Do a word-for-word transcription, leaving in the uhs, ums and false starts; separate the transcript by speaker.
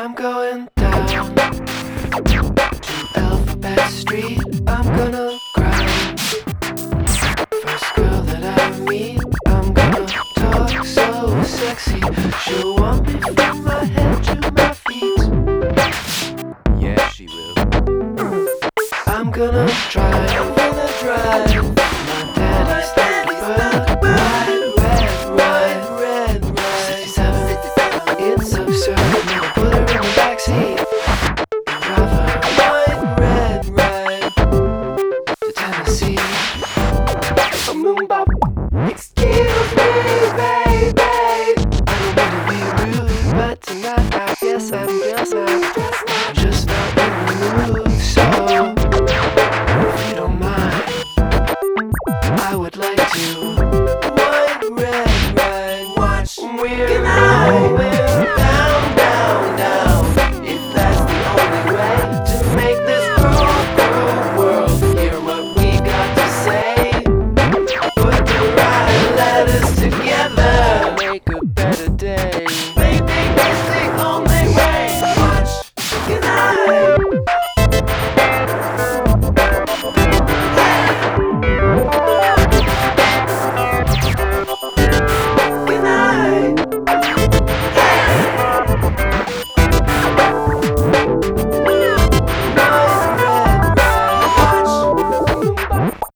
Speaker 1: I'm going down to Alphabet Street. I'm gonna grind. First girl that I meet, I'm gonna talk so sexy. She'll want me from my head to my feet.
Speaker 2: Yeah, she will.
Speaker 1: I'm gonna drive, I'm gonna drive. My daddy's Thunderbird. Ride, red, ride, red, ride. sixty-seven, it's absurd. I'm gonna put her in the backseat. Drive her wide, red, ride to Tennessee. Boom, bop. Excuse me, baby. I don't mean to be rude, but tonight I guess I'm just after.